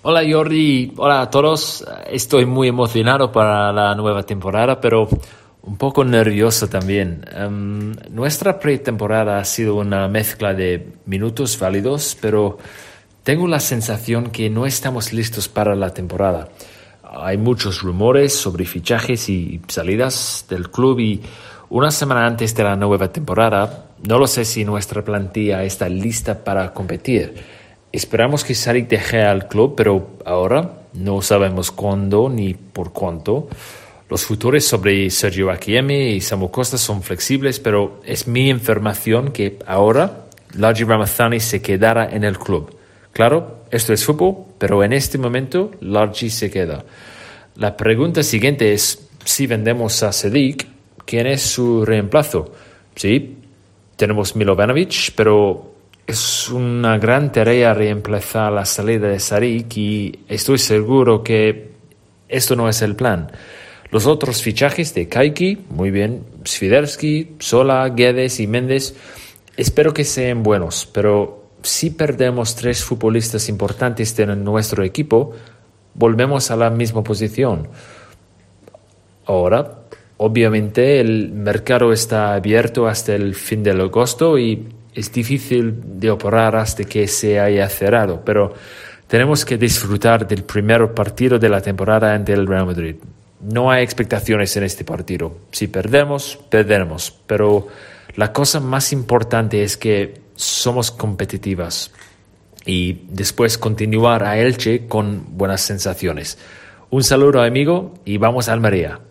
Hola Jordi, hola a todos. Estoy muy emocionado para la nueva temporada, pero un poco nervioso también. Nuestra pretemporada ha sido una mezcla de minutos válidos, pero tengo la sensación que no estamos listos para la temporada. Hay muchos rumores sobre fichajes y salidas del club y una semana antes de la nueva temporada, no lo sé si nuestra plantilla está lista para competir. Esperamos que Sadik deje al club, pero ahora no sabemos cuándo ni por cuánto. Los futuros sobre Sergio Akieme y Samu Costa son flexibles, pero es mi información que ahora Largi Ramazani se quedará en el club. Claro, esto es fútbol, pero en este momento Largi se queda. La pregunta siguiente es, si vendemos a Sadik, ¿quién es su reemplazo? Sí, tenemos Milovanovic, pero es una gran tarea reemplazar la salida de Sadik y estoy seguro que esto no es el plan. Los otros fichajes de Kaiki, muy bien, Swiderski, Sola, Guedes y Méndez, espero que sean buenos, pero si perdemos 3 futbolistas importantes de nuestro equipo, volvemos a la misma posición. Ahora, obviamente, el mercado está abierto hasta el fin de agosto y es difícil de operar hasta que se haya cerrado, pero tenemos que disfrutar del primer partido de la temporada ante el Real Madrid. No hay expectaciones en este partido. Si perdemos, perderemos, pero la cosa más importante es que somos competitivas y después continuar a Elche con buenas sensaciones. Un saludo, amigo, y vamos a Almería.